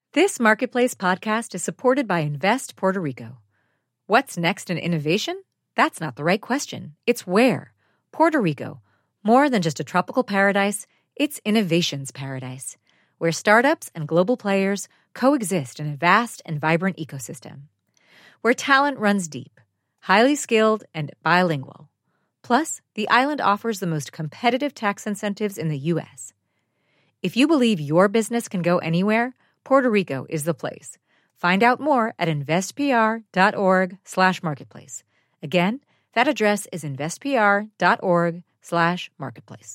This Marketplace podcast is supported by Invest Puerto Rico. What's next in innovation? That's not the right question. It's where. Puerto Rico. More than just a tropical paradise, it's innovation's paradise, where startups and global players coexist in a vast and vibrant ecosystem. Where talent runs deep, highly skilled, and bilingual. Plus, the island offers the most competitive tax incentives in the U.S. If you believe your business can go anywhere, Puerto Rico is the place. Find out more at investpr.org/marketplace. Again, that address is investpr.org/marketplace.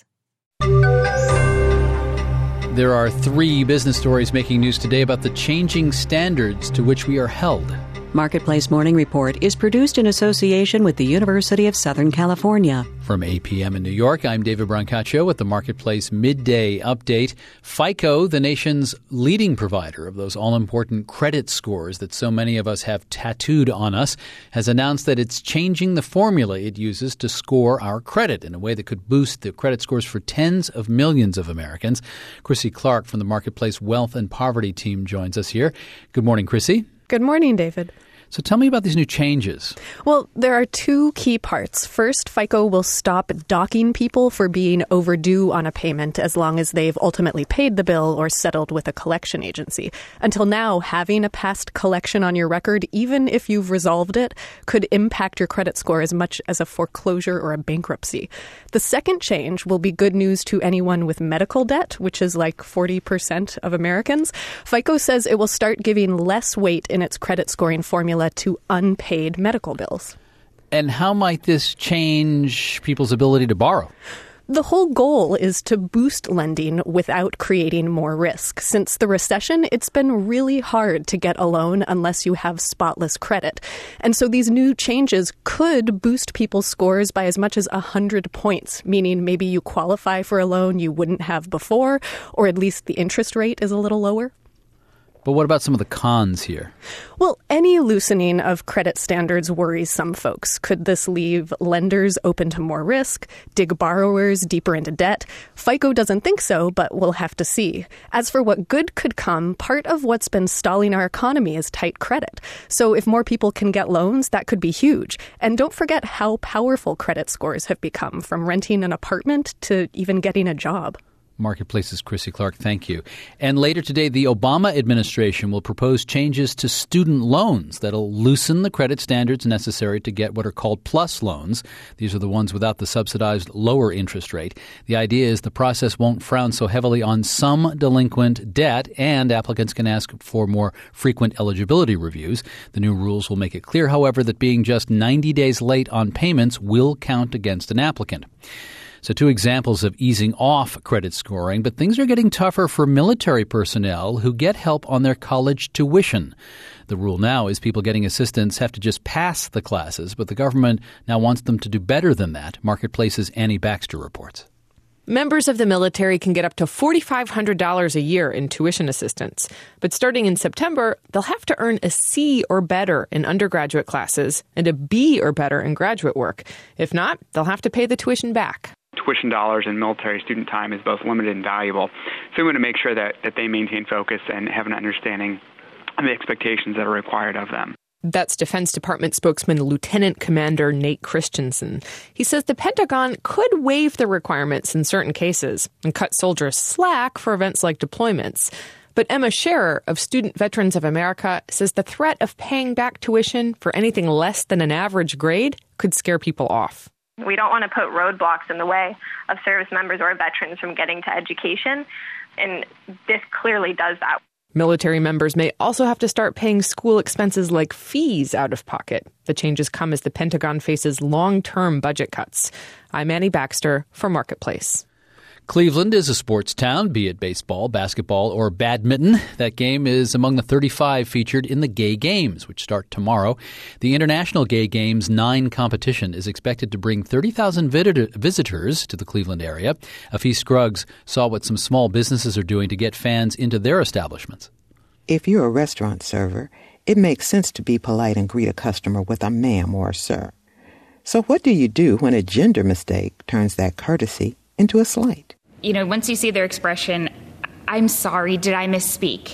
There are 3 business stories making news today about the changing standards to which we are held. Marketplace Morning Report is produced in association with the University of Southern California. From 8 p.m. in New York, I'm David Brancaccio with the Marketplace Midday Update. FICO, the nation's leading provider of those all-important credit scores that so many of us have tattooed on us, has announced that it's changing the formula it uses to score our credit in a way that could boost the credit scores for tens of millions of Americans. Chrissy Clark from the Marketplace Wealth and Poverty team joins us here. Good morning, Chrissy. Good morning, David. So tell me about these new changes. Well, there are 2 key parts. First, FICO will stop docking people for being overdue on a payment as long as they've ultimately paid the bill or settled with a collection agency. Until now, having a past collection on your record, even if you've resolved it, could impact your credit score as much as a foreclosure or a bankruptcy. The second change will be good news to anyone with medical debt, which is like 40% of Americans. FICO says it will start giving less weight in its credit scoring formula to unpaid medical bills. And how might this change people's ability to borrow? The whole goal is to boost lending without creating more risk. Since the recession, it's been really hard to get a loan unless you have spotless credit. And so these new changes could boost people's scores by as much as 100 points, meaning maybe you qualify for a loan you wouldn't have before, or at least the interest rate is a little lower. But what about some of the cons here? Well, any loosening of credit standards worries some folks. Could this leave lenders open to more risk, dig borrowers deeper into debt? FICO doesn't think so, but we'll have to see. As for what good could come, part of what's been stalling our economy is tight credit. So if more people can get loans, that could be huge. And don't forget how powerful credit scores have become, from renting an apartment to even getting a job. Marketplace's Chrissy Clark, thank you. And later today, the Obama administration will propose changes to student loans that'll loosen the credit standards necessary to get what are called plus loans. These are the ones without the subsidized lower interest rate. The idea is the process won't frown so heavily on some delinquent debt, and applicants can ask for more frequent eligibility reviews. The new rules will make it clear, however, that being just 90 days late on payments will count against an applicant. So 2 examples of easing off credit scoring, but things are getting tougher for military personnel who get help on their college tuition. The rule now is people getting assistance have to just pass the classes, but the government now wants them to do better than that. Marketplace's Annie Baxter reports. Members of the military can get up to $4,500 a year in tuition assistance. But starting in September, they'll have to earn a C or better in undergraduate classes and a B or better in graduate work. If not, they'll have to pay the tuition back. Tuition dollars and military student time is both limited and valuable. So we want to make sure that they maintain focus and have an understanding of the expectations that are required of them. That's Defense Department spokesman Lieutenant Commander Nate Christensen. He says the Pentagon could waive the requirements in certain cases and cut soldiers slack for events like deployments. But Emma Scherer of Student Veterans of America says the threat of paying back tuition for anything less than an average grade could scare people off. We don't want to put roadblocks in the way of service members or veterans from getting to education, and this clearly does that. Military members may also have to start paying school expenses like fees out of pocket. The changes come as the Pentagon faces long-term budget cuts. I'm Annie Baxter for Marketplace. Cleveland is a sports town, be it baseball, basketball, or badminton. That game is among the 35 featured in the Gay Games, which start tomorrow. The International Gay Games 9 competition is expected to bring 30,000 visitors to the Cleveland area. Afis Scruggs saw what some small businesses are doing to get fans into their establishments. If you're a restaurant server, it makes sense to be polite and greet a customer with a ma'am or a sir. So what do you do when a gender mistake turns that courtesy into a slight? Once you see their expression, I'm sorry, did I misspeak?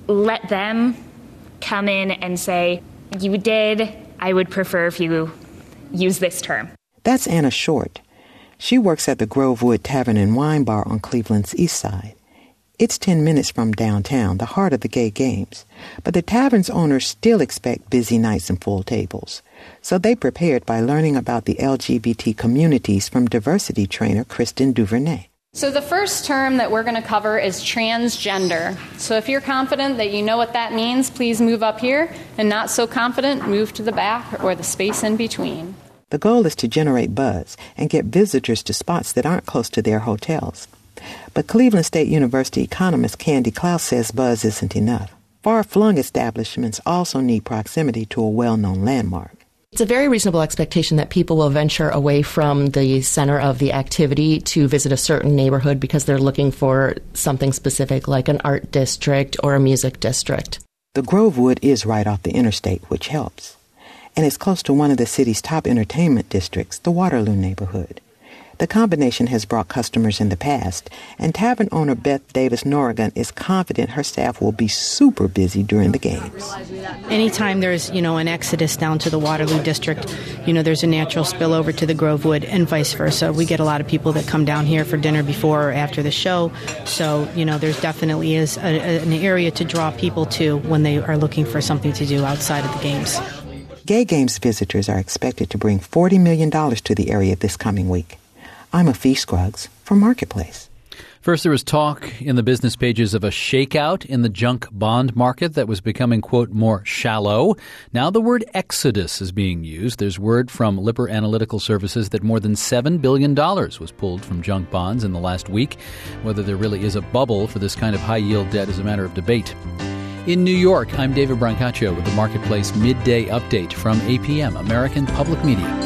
let them come in and say, you did, I would prefer if you use this term. That's Anna Short. She works at the Grovewood Tavern and Wine Bar on Cleveland's east side. It's 10 minutes from downtown, the heart of the gay games. But the tavern's owners still expect busy nights and full tables. So they prepared by learning about the LGBT communities from diversity trainer Kristen Duvernay. So the first term that we're going to cover is transgender. So if you're confident that you know what that means, please move up here. And not so confident, move to the back or the space in between. The goal is to generate buzz and get visitors to spots that aren't close to their hotels. But Cleveland State University economist Candy Klaus says buzz isn't enough. Far-flung establishments also need proximity to a well-known landmark. It's a very reasonable expectation that people will venture away from the center of the activity to visit a certain neighborhood because they're looking for something specific like an art district or a music district. The Grovewood is right off the interstate, which helps. And it's close to one of the city's top entertainment districts, the Waterloo neighborhood. The combination has brought customers in the past, and tavern owner Beth Davis Norrigan is confident her staff will be super busy during the games. Anytime there's, an exodus down to the Waterloo district, there's a natural spillover to the Grovewood and vice versa. We get a lot of people that come down here for dinner before or after the show. So, there's definitely is an area to draw people to when they are looking for something to do outside of the games. Gay Games visitors are expected to bring $40 million to the area this coming week. I'm Afie Scruggs for Marketplace. First, there was talk in the business pages of a shakeout in the junk bond market that was becoming, quote, more shallow. Now the word exodus is being used. There's word from Lipper Analytical Services that more than $7 billion was pulled from junk bonds in the last week. Whether there really is a bubble for this kind of high-yield debt is a matter of debate. In New York, I'm David Brancaccio with the Marketplace Midday Update from APM, American Public Media.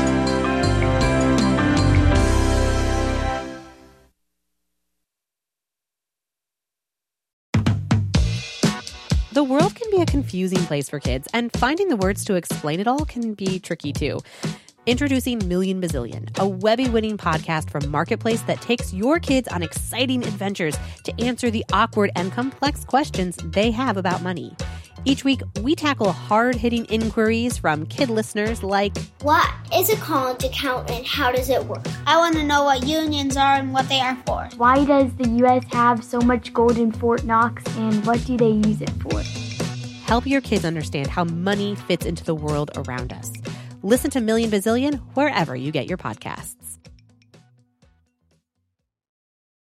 The world can be a confusing place for kids, and finding the words to explain it all can be tricky too. Introducing Million Bazillion, a Webby-winning podcast from Marketplace that takes your kids on exciting adventures to answer the awkward and complex questions they have about money. Each week, we tackle hard-hitting inquiries from kid listeners like, what is a college account and how does it work? I want to know what unions are and what they are for. Why does the U.S. have so much gold in Fort Knox and what do they use it for? Help your kids understand how money fits into the world around us. Listen to Million Bazillion wherever you get your podcasts.